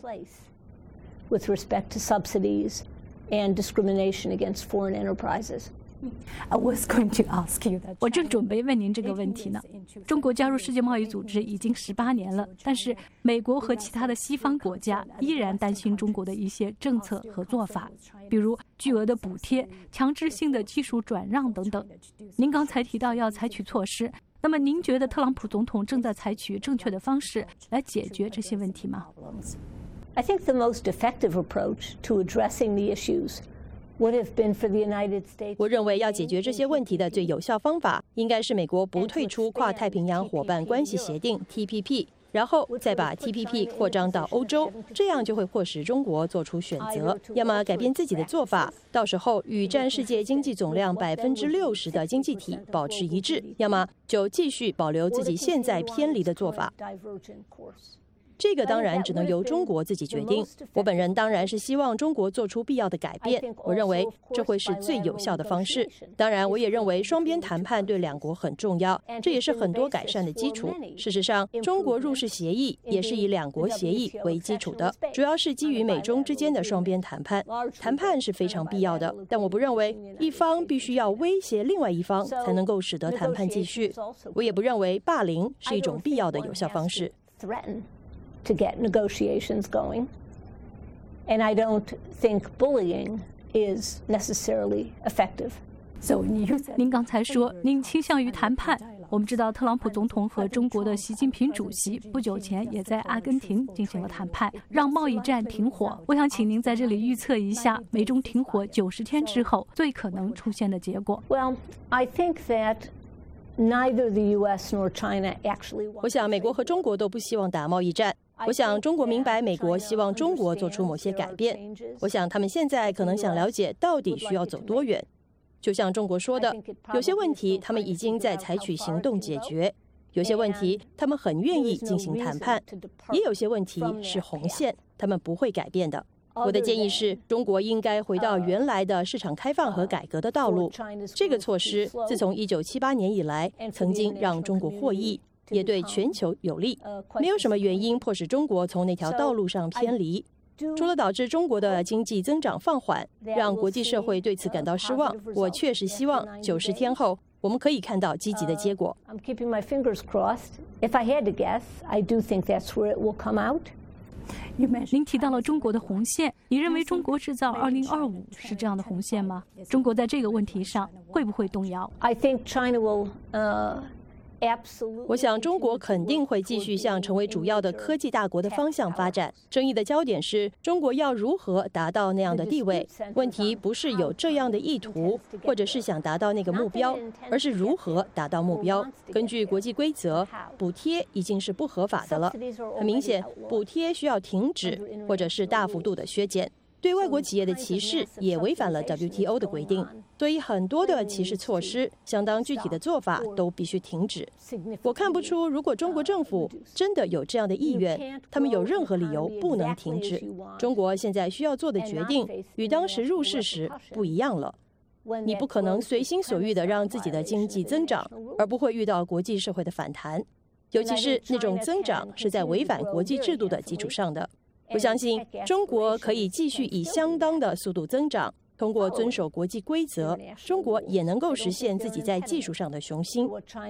With respect to subsidies and discrimination against foreign enterprises. I was going to ask you that. 我正准备问您这个问题呢。中国加入世界贸易组织已经十八年了，但是美国和其他的西方国家依然担心中国的一些政策和做法，比如巨额的补贴、强制性的技术转让等等。您刚才提到要采取措施，那么您觉得特朗普总统正在采取正确的方式来解决这些问题吗？ I think the most effective approach to addressing the issues would have been for the United States. 我认为要解决这些问题的最有效方法，应该是美国不退出跨太平洋伙伴关系协定 T P P， 然后再把 T P P 扩张到欧洲，这样就会迫使中国做出选择：要么改变自己的做法，到时候与占世界经济总量百分之六十的经济体保持一致；要么就继续保留自己现在偏离的做法。这个当然只能由中国自己决定。我本人当然是希望中国做出必要的改变，我认为这会是最有效的方式。当然，我也认为双边谈判对两国很重要，这也是很多改善的基础。事实上，中国入世协议也是以两国协议为基础的，主要是基于美中之间的双边谈判。谈判是非常必要的，但我不认为一方必须要威胁另外一方才能够使得谈判继续。我也不认为霸凌是一种必要的有效方式。 To get negotiations going. And I don't think bullying is necessarily effective. So, 您刚才说您倾向于谈判。我们知道特朗普总统和中国的习近平主席不久前也在阿根廷进行了谈判，让贸易战停火。我想请您在这里预测一下美中停火九十天之后最可能出现的结果。 Well, I think that neither the U S nor China actually want. 我想美国和中国都不希望打贸易战。我想中国明白美国希望中国做出某些改变。我想他们现在可能想了解到底需要走多远。就像中国说的，有些问题他们已经在采取行动解决，有些问题他们很愿意进行谈判，也有些问题是红线，他们不会改变的。我的建议是，中国应该回到原来的市场开放和改革的道路。这个措施自从一九七八年以来，曾经让中国获益，也对全球有利。没有什么原因迫使中国从那条道路上偏离。除了导致中国的经济增长放缓，让国际社会对此感到失望，我确实希望九十天后我们可以看到积极的结果。 I'm keeping my fingers crossed. If I had to guess, I do think that's where it will come out. 您提到了中国的红线，你认为中国制造二零二五是这样的红线吗？中国在这个问题上会不会动摇？ I think China will, uh, 我想中国肯定会继续向成为主要的科技大国的方向发展。争议的焦点是中国要如何达到那样的地位。问题不是有这样的意图，或者是想达到那个目标，而是如何达到目标。根据国际规则，补贴已经是不合法的了。很明显，补贴需要停止，或者是大幅度的削减。对外国企业的歧视也违反了 W T O 的规定，所以很多的歧视措施、相当具体的做法都必须停止。我看不出，如果中国政府真的有这样的意愿，他们有任何理由不能停止。中国现在需要做的决定与当时入世时不一样了。你不可能随心所欲地让自己的经济增长，而不会遇到国际社会的反弹，尤其是那种增长是在违反国际制度的基础上的。我相信中国可以继续以相当的速度增长，通过遵守国际规则，中国也能够实现自己在技术上的雄心。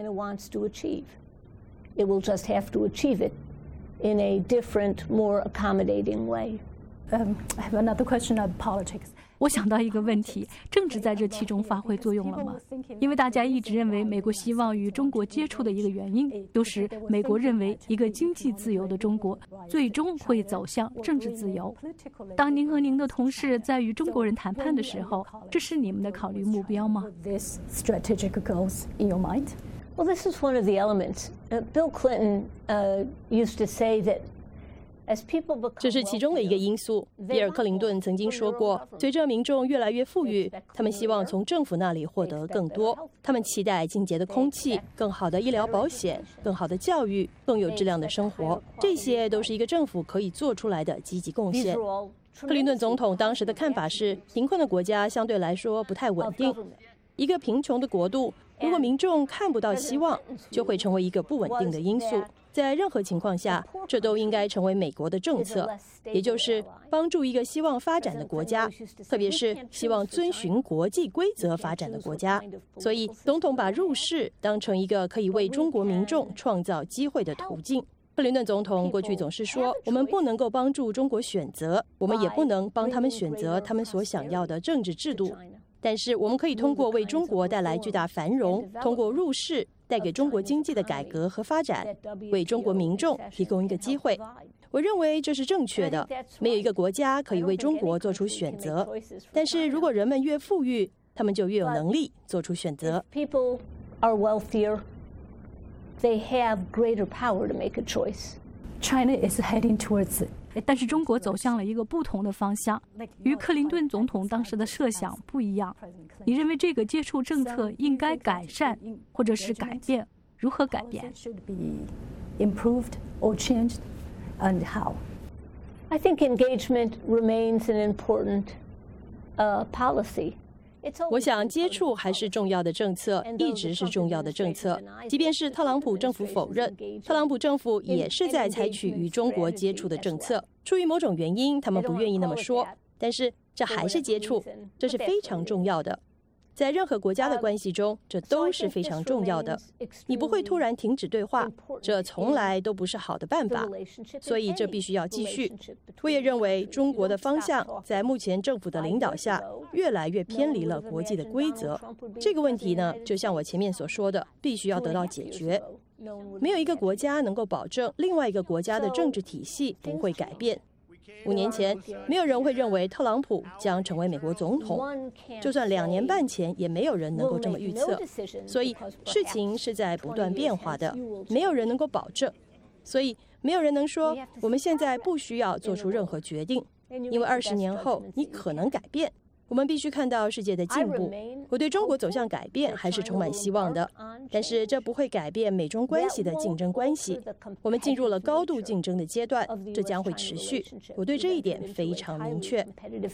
It will just have to achieve it in a different, more accommodating way. Um, I have another question on politics. 我想到一个问题，政治在这其中发挥作用了吗？因为大家一直认为美国希望与中国接触的一个原因，就是美国认为一个经济自由的中国最终会走向政治自由。当您和您的同事在与中国人谈判的时候，这是你们的考虑目标吗？ This strategic goals in your mind? Well, this is one of the elements. Uh, Bill Clinton uh, used to say that as people become 这是其中的一个因素。比尔·克林顿曾经说过，随着民众越来越富裕，他们希望从政府那里获得更多。他们期待清洁的空气、更好的医疗保险、更好的教育、更有质量的生活。这些都是一个政府可以做出来的积极贡献。克林顿总统当时的看法是，贫困的国家相对来说不太稳定。一个贫穷的国度，如果民众看不到希望，就会成为一个不稳定的因素。在任何情况下，这都应该成为美国的政策，也就是帮助一个希望发展的国家，特别是希望遵循国际规则发展的国家。所以，总统把入世当成一个可以为中国民众创造机会的途径。克林顿总统过去总是说，我们不能够帮助中国选择，我们也不能帮他们选择他们所想要的政治制度。但是我们可以通过为中国带来巨大繁荣，通过入世带给中国经济的改革和发展，为中国民众提供一个机会。我认为这是正确的。没有一个国家可以为中国做出选择，但是如果人们越富裕，他们就越有能力做出选择。 People are wealthier, they have greater power to make a choice. China is heading towards it. 但是中国走向了一个不同的方向，与克林顿总统当时的设想不一样。你认为这个接触政策应该改善，或者是改变？如何改变 ？Should be improved or changed, and how? I think engagement remains an important uh, policy. 我想接触还是重要的政策，一直是重要的政策。即便是特朗普政府否认，特朗普政府也是在采取与中国接触的政策。出于某种原因，他们不愿意那么说，但是这还是接触，这是非常重要的。在任何国家的关系中，这都是非常重要的。你不会突然停止对话，这从来都不是好的办法，所以这必须要继续。我也认为中国的方向在目前政府的领导下越来越偏离了国际的规则。这个问题呢，就像我前面所说的，必须要得到解决。没有一个国家能够保证另外一个国家的政治体系不会改变。五年前，没有人会认为特朗普将成为美国总统，就算两年半前，也没有人能够这么预测。所以事情是在不断变化的，没有人能够保证。所以没有人能说我们现在不需要做出任何决定，因为二十年后你可能改变。我们必须看到世界的进步。我对中国走向改变还是充满希望的，但是这不会改变美中关系的竞争关系。我们进入了高度竞争的阶段，这将会持续。我对这一点非常明确。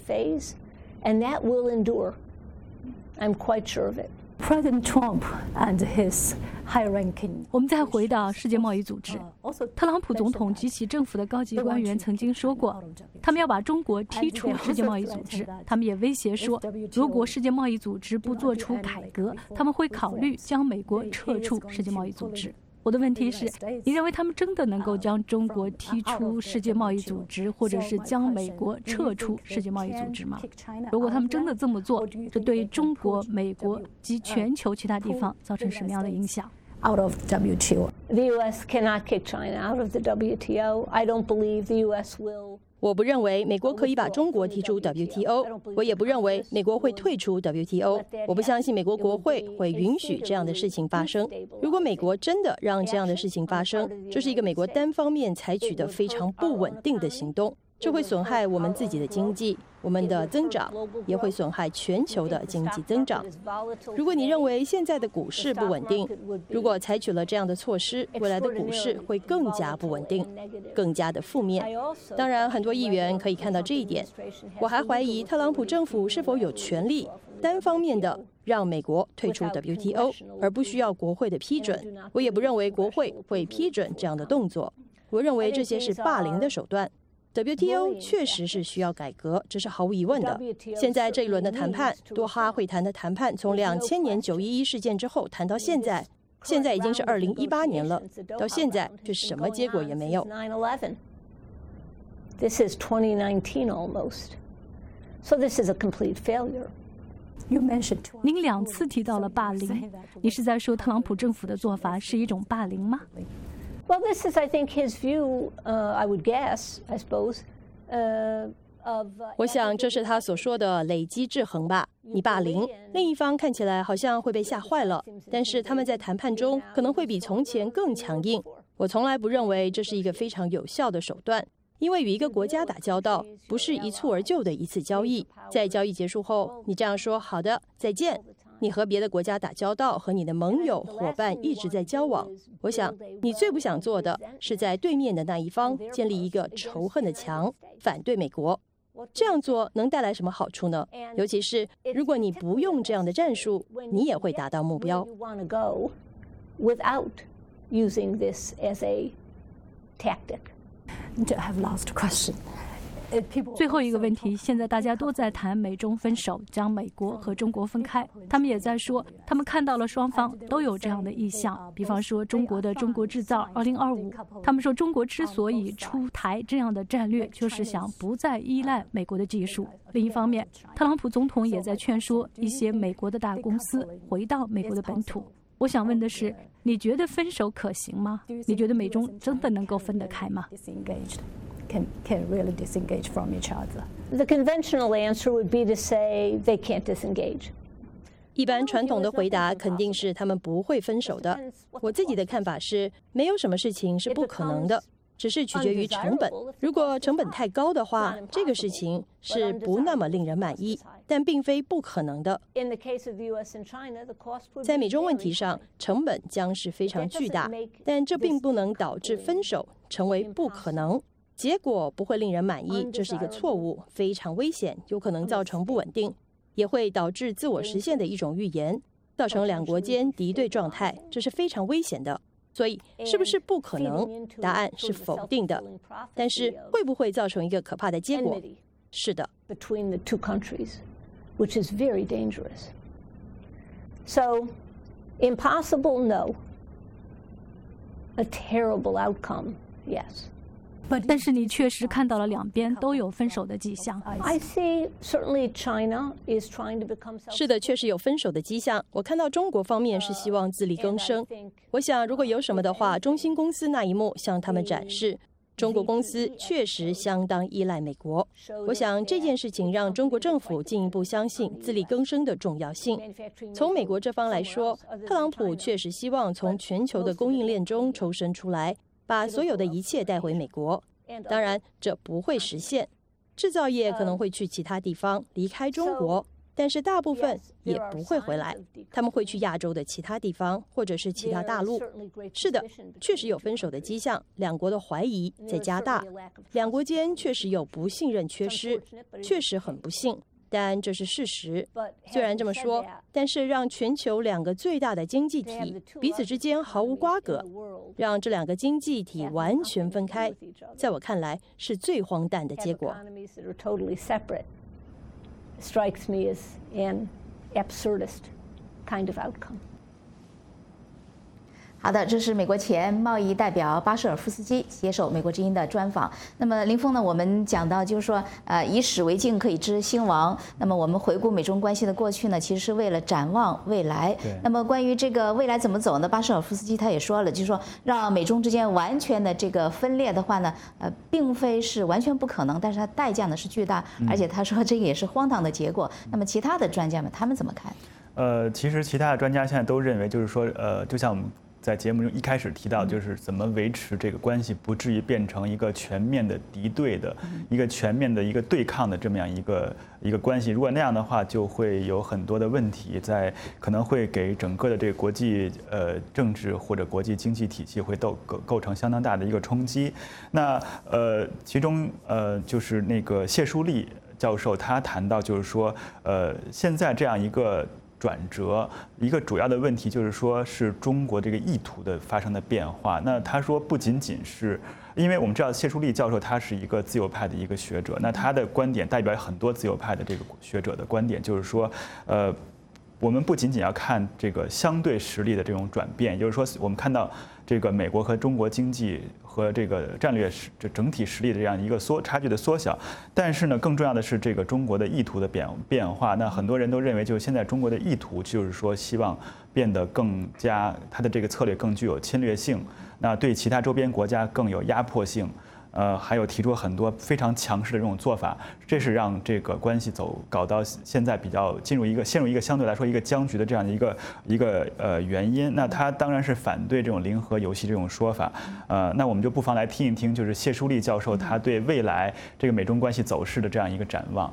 And that will endure. I'm quite sure of it. President Trump and his high-ranking. 我们再回到世界贸易组织，特朗普总统及其政府的高级官员曾经说过，他们要把中国踢出世界贸易组织。他们也威胁说，如果世界贸易组织不做出改革，他们会考虑将美国撤出世界贸易组织。我的问题是，你认为他们真的能够将中国踢出世界贸易组织，或者是将美国撤出世界贸易组织吗？如果他们真的这么做，这对中国、美国及全球其他地方造成什么样的影响 out of the W T O. The U S cannot kick China out of the W T O. I don't believe the U S will. 我不认为美国可以把中国踢出 W T O， 我也不认为美国会退出 W T O。我不相信美国国会会允许这样的事情发生。如果美国真的让这样的事情发生，这是一个美国单方面采取的非常不稳定的行动。这会损害我们自己的经济，我们的增长，也会损害全球的经济增长。如果你认为现在的股市不稳定，如果采取了这样的措施，未来的股市会更加不稳定，更加的负面。当然，很多议员可以看到这一点。我还怀疑特朗普政府是否有权利单方面的让美国退出 W T O， 而不需要国会的批准。我也不认为国会会批准这样的动作。我认为这些是霸凌的手段。W T O 确实是需要改革，这是毫无疑问的。现在这一轮的谈判，多哈会谈的谈判，从两千年九一一事件之后谈到现在，现在已经是二零一八年了，到现在却什么结果也没有。 This is twenty nineteen almost, so this is a complete failure. You mentioned. 您两次提到了霸凌，你是在说特朗普政府的做法是一种霸凌吗？ Well, this is, I think, his view. Uh, I would guess, I suppose. Uh, of. 我想这是他所说的累积制衡吧。你霸凌，另一方看起来好像会被吓坏了，但是他们在谈判中可能会比从前更强硬。我从来不认为这是一个非常有效的手段，因为与一个国家打交道不是一蹴而就的一次交易。在交易结束后，你这样说：“好的，再见。” 你和别的国家打交道，和你的盟友、伙伴一直在交往。我想，你最不想做的是在对面的那一方建立一个仇恨的墙，反对美国。这样做能带来什么好处呢？尤其是如果你不用这样的战术，你也会达到目标。 Without using this as a tactic. I have lost question. 最后一个问题，现在大家都在谈美中分手，将美国和中国分开。他们也在说，他们看到了双方都有这样的意向，比方说中国的中国制造二零二五。他们说，中国之所以出台这样的战略，就是想不再依赖美国的技术。另一方面，特朗普总统也在劝说一些美国的大公司回到美国的本土。我想问的是，你觉得分手可行吗？你觉得美中真的能够分得开吗？ Can, can really disengage from each other. The conventional answer would be to say they can't disengage. 一般传统的回答肯定是他们不会分手的。我自己的看法是，没有什么事情是不可能的，只是取决于成本。如果成本太高的话，这个事情是不那么令人满意，但并非不可能的。在美中问题上，成本将是非常巨大，但这并不能导致分手成为不可能。 结果不会令人满意，这是一个错误，非常危险，有可能造成不稳定，也会导致自我实现的一种预言，造成两国间敌对状态，这是非常危险的。所以，是不是不可能？答案是否定的。但是，会不会造成一个可怕的结果？是的。 Between the two countries, which is very dangerous. So, impossible, no. A terrible outcome, yes. 但是你确实看到了两边都有分手的迹象。 I see certainly China is trying to become. 是的，确实有分手的迹象。我看到中国方面是希望自力更生。我想，如果有什么的话，中兴公司那一幕向他们展示，中国公司确实相当依赖美国。我想这件事情让中国政府进一步相信自力更生的重要性。从美国这方来说，特朗普确实希望从全球的供应链中抽身出来。 把所有的一切带回美国，当然这不会实现。制造业可能会去其他地方，离开中国，但是大部分也不会回来。他们会去亚洲的其他地方，或者是其他大陆。是的，确实有分手的迹象，两国的怀疑在加大，两国间确实有不信任缺失，确实很不幸。 但这是事实。虽然这么说，但是让全球两个最大的经济体彼此之间毫无瓜葛，让这两个经济体完全分开，在我看来是最荒诞的结果。 Strikes me as an absurdist kind of outcome. 好的，这是美国前贸易代表巴舍尔夫斯基接受美国之音的专访。那么林峰呢，我们讲到就是说，呃，以史为镜可以知兴亡。那么我们回顾美中关系的过去呢，其实是为了展望未来。那么关于这个未来怎么走呢？巴舍尔夫斯基他也说了，就是说让美中之间完全的这个分裂的话呢，呃，并非是完全不可能，但是它代价呢是巨大，而且他说这个也是荒唐的结果。那么其他的专家们他们怎么看？ 呃，其实其他的专家现在都认为，就是说，呃，就像我们在节目中一开始提到，就是怎么维持这个关系不至于变成一个全面的敌对的、一个全面的一个对抗的这么样一个一个关系。如果那样的话，就会有很多的问题，在可能会给整个的这个国际呃政治或者国际经济体系会构构构成相当大的一个冲击。那呃，其中呃就是那个谢淑丽教授他谈到，就是说呃现在这样一个转折，一个主要的问题就是说，是中国这个意图的发生的变化。那他说，不仅仅是，因为我们知道谢淑丽教授他是一个自由派的一个学者，那他的观点代表很多自由派的这个学者的观点，就是说，呃，我们不仅仅要看这个相对实力的这种转变，也就是说，我们看到这个美国和中国经济和这个战略实这整体实力的这样一个缩差距的缩小，但是呢，更重要的是这个中国的意图的变变化。那很多人都认为，就是现在中国的意图就是说，希望变得更加，它的这个策略更具有侵略性，那对其他周边国家更有压迫性。呃，还有提出很多非常强势的这种做法，这是让这个关系走搞到现在比较进入一个陷入一个相对来说一个僵局的这样的一个一个呃原因。那他当然是反对这种零和游戏这种说法。呃，那我们就不妨来听一听，就是谢淑丽教授他对未来这个美中关系走势的这样一个展望。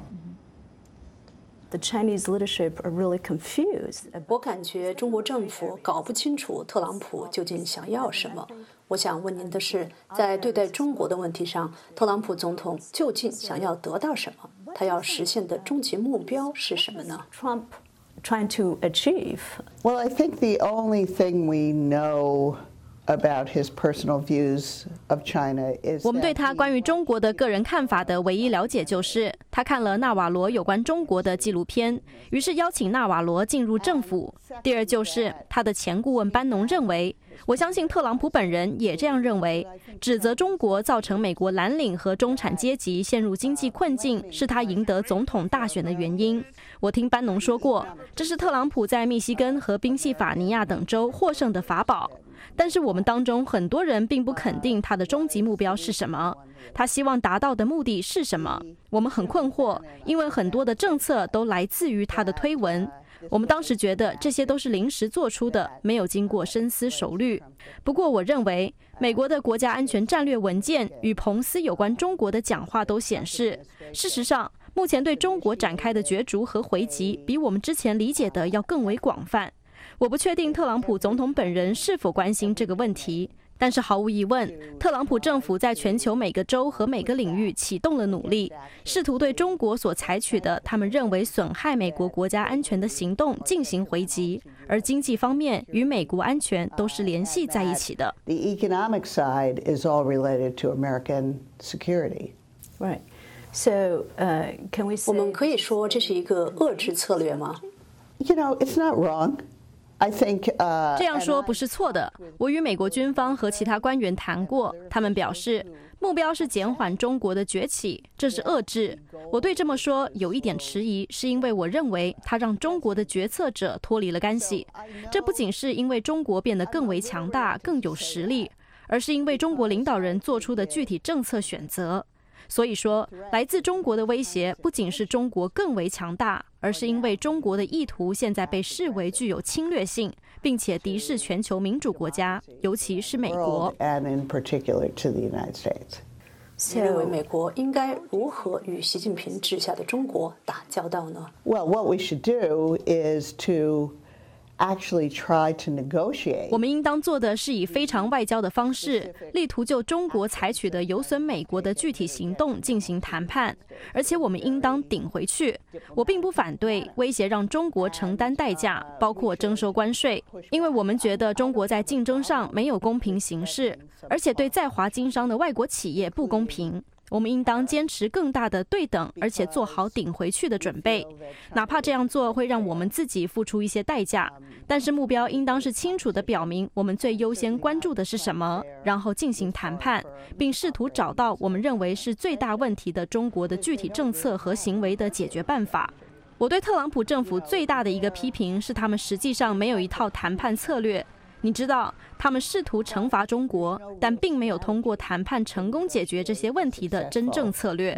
The Chinese leadership are really confused. 我感觉中国政府搞不清楚特朗普究竟想要什么。我想问您的是，在对待中国的问题上，特朗普总统究竟想要得到什么？他要实现的终极目标是什么呢 ？Trump trying to achieve. Well, I think the only thing we know about his personal views of China is 我们对他关于中国的个人看法的唯一了解就是，他看了纳瓦罗有关中国的纪录片，于是邀请纳瓦罗进入政府。第二就是他的前顾问班农认为，我相信特朗普本人也这样认为，指责中国造成美国蓝领和中产阶级陷入经济困境，是他赢得总统大选的原因。我听班农说过，这是特朗普在密西根和宾夕法尼亚等州获胜的法宝。但是我们当中很多人并不肯定他的终极目标是什么，他希望达到的目的是什么。我们很困惑，因为很多的政策都来自于他的推文。我们当时觉得这些都是临时做出的，没有经过深思熟虑。不过我认为，美国的国家安全战略文件与彭斯有关中国的讲话都显示，事实上，目前对中国展开的角逐和回击，比我们之前理解的要更为广泛。我不确定特朗普总统本人是否关心这个问题，但是毫无疑问，特朗普政府在全球每个州和每个领域启动了努力，试图对中国所采取的他们认为损害美国国家安全的行动进行回击，而经济方面与美国安全都是联系在一起的。 The economic side is all related to American security. Right. So, uh, can we say 我们可以说这是一个遏制策略吗 You know, it's not wrong. I think, uh, 这样说不是错的。我与美国军方和其他官员谈过，他们表示目标是减缓中国的崛起，这是遏制。我对这么说有一点迟疑，是因为我认为它让中国的决策者脱离了干系。这不仅是因为中国变得更为强大、更有实力，而是因为中国领导人做出的具体政策选择。所以说，来自中国的威胁不仅是中国更为强大，而是因为中国的意图现在被视为具有侵略性，并且敌视全球民主国家，尤其是美国。 你认为美国应该如何与习近平治下的中国打交道呢 Well, what we should do is to actually try to negotiate. 我们应当做的是以非常外交的方式，力图就中国采取的有损美国的具体行动进行谈判，而且我们应当顶回去。我并不反对威胁让中国承担代价，包括征收关税，因为我们觉得中国在竞争上没有公平行事，而且对在华经商的外国企业不公平。 我们应当坚持更大的对等，而且做好顶回去的准备，哪怕这样做会让我们自己付出一些代价。但是目标应当是清楚地表明我们最优先关注的是什么，然后进行谈判，并试图找到我们认为是最大问题的中国的具体政策和行为的解决办法。我对特朗普政府最大的一个批评是，他们实际上没有一套谈判策略。你知道，他们试图惩罚中国，但并没有通过谈判成功解决这些问题的真正策略。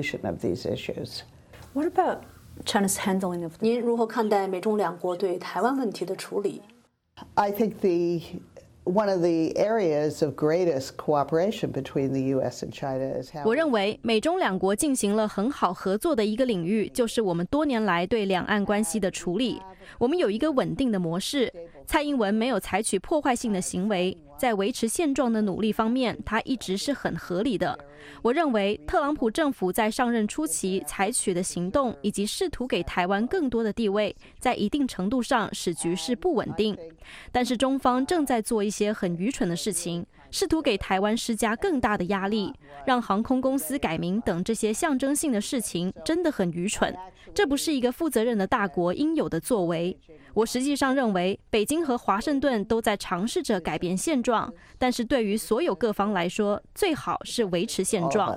What about China's handling of? 您如何看待美中两国对台湾问题的处理 I think the one of the areas of greatest cooperation between the U S and China is how. 我认为美中两国进行了很好合作的一个领域，就是我们多年来对两岸关系的处理。我们有一个稳定的模式，蔡英文没有采取破坏性的行为，在维持现状的努力方面，他一直是很合理的。我认为特朗普政府在上任初期采取的行动，以及试图给台湾更多的地位，在一定程度上使局势不稳定。但是中方正在做一些很愚蠢的事情，试图给台湾施加更大的压力，让航空公司改名等这些象征性的事情真的很愚蠢。这不是一个负责任的大国应有的作为。我实际上认为，北京和华盛顿都在尝试着改变现状，但是对于所有各方来说，最好是维持现状。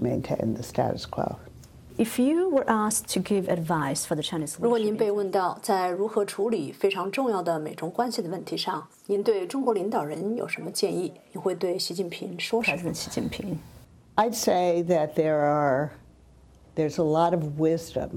If you were asked to give advice for the Chinese, 如果您被问到在如何处理非常重要的美中关系的问题上，您对中国领导人有什么建议？你会对习近平说什么？ 习近平 I'd say that there are there's a lot of wisdom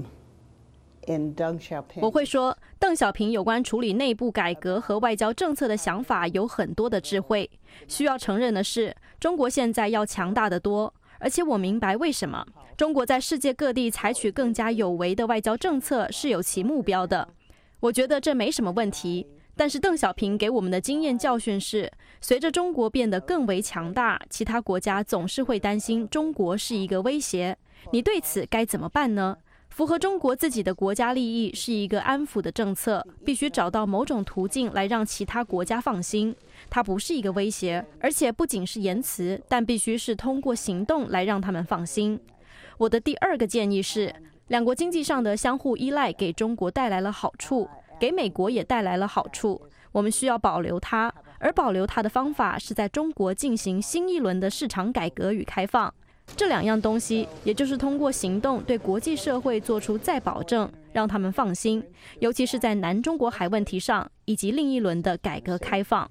in Deng Xiaoping. 我会说，邓小平有关处理内部改革和外交政策的想法有很多的智慧。需要承认的是，中国现在要强大得多，而且我明白为什么。中国在世界各地采取更加有为的外交政策是有其目标的，我觉得这没什么问题。但是邓小平给我们的经验教训是，随着中国变得更为强大，其他国家总是会担心中国是一个威胁。你对此该怎么办呢？符合中国自己的国家利益是一个安抚的政策，必须找到某种途径来让其他国家放心。它不是一个威胁，而且不仅是言辞，但必须是通过行动来让他们放心。我的第二个建议是，两国经济上的相互依赖给中国带来了好处，给美国也带来了好处，我们需要保留它，而保留它的方法是在中国进行新一轮的市场改革与开放。这两样东西，也就是通过行动对国际社会做出再保证，让他们放心，尤其是在南中国海问题上，以及另一轮的改革开放。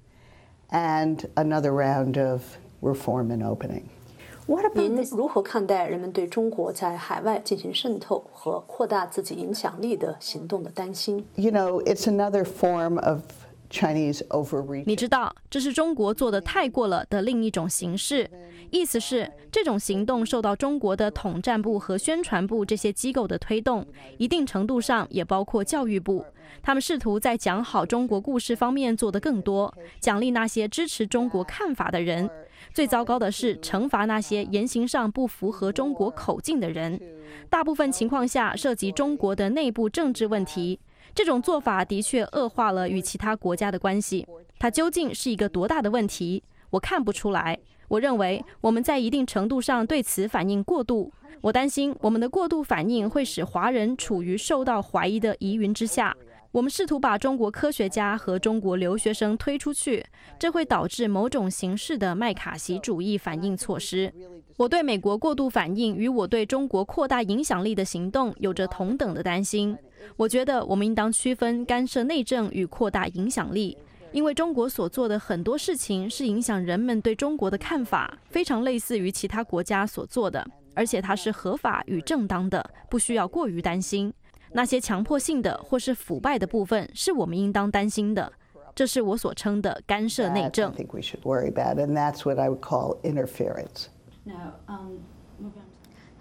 And another round of reform and opening. 您如何看待人们对中国在海外进行渗透和扩大自己影响力的行动的担心 You know, it's another form of Chinese overreach. 你知道，这是中国做得太过了的另一种形式。意思是，这种行动受到中国的统战部和宣传部这些机构的推动，一定程度上也包括教育部。他们试图在讲好中国故事方面做得更多，奖励那些支持中国看法的人。最糟糕的是，惩罚那些言行上不符合中国口径的人。大部分情况下涉及中国的内部政治问题。这种做法的确恶化了与其他国家的关系。它究竟是一个多大的问题？我看不出来。我认为我们在一定程度上对此反应过度。我担心我们的过度反应会使华人处于受到怀疑的疑云之下。我们试图把中国科学家和中国留学生推出去，这会导致某种形式的麦卡锡主义反应措施。我对美国过度反应与我对中国扩大影响力的行动有着同等的担心。我觉得我们应当区分干涉内政与扩大影响力，因为中国所做的很多事情是影响人们对中国的看法，非常类似于其他国家所做的，而且它是合法与正当的，不需要过于担心。那些强迫性的或是腐败的部分是我们应当担心的，这是我所称的干涉内政。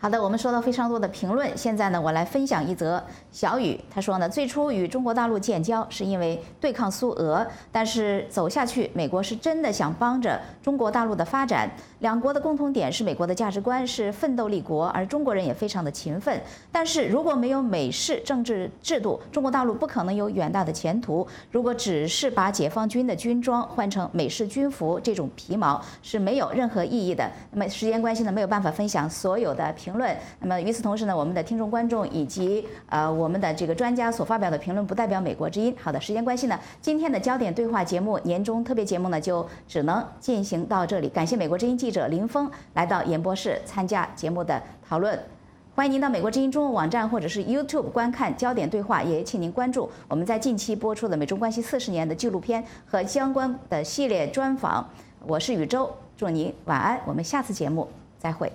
好的，我们收到非常多的评论。现在呢，我来分享一则。小雨他说呢，最初与中国大陆建交是因为对抗苏俄，但是走下去，美国是真的想帮着中国大陆的发展。两国的共同点是美国的价值观是奋斗立国，而中国人也非常的勤奋。但是如果没有美式政治制度，中国大陆不可能有远大的前途。如果只是把解放军的军装换成美式军服，这种皮毛是没有任何意义的。那么时间关系呢，没有办法分享所有的评论。那么与此同时呢，我们的听众观众以及呃我们的这个专家所发表的评论不代表美国之音。好的，时间关系呢，今天的焦点对话节目年终特别节目呢就只能进行到这里。感谢美国之音记者林峰来到演播室参加节目的讨论。欢迎您到美国之音中文网站或者是 YouTube 观看焦点对话，也请您关注我们在近期播出的美中关系四十年的纪录片和相关的系列专访。我是宇宙，祝您晚安，我们下次节目再会。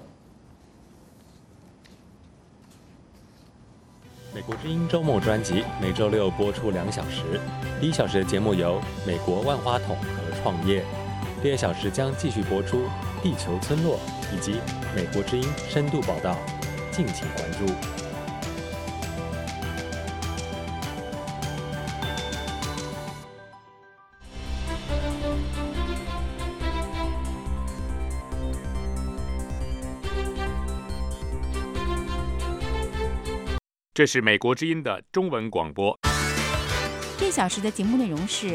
美国之音周末专辑每周六播出两小时，第一小时的节目由美国万花筒和创业，第二小时将继续播出地球村落以及美国之音深度报道，敬请关注。 这是美国之音的中文广播。 这小时的节目内容是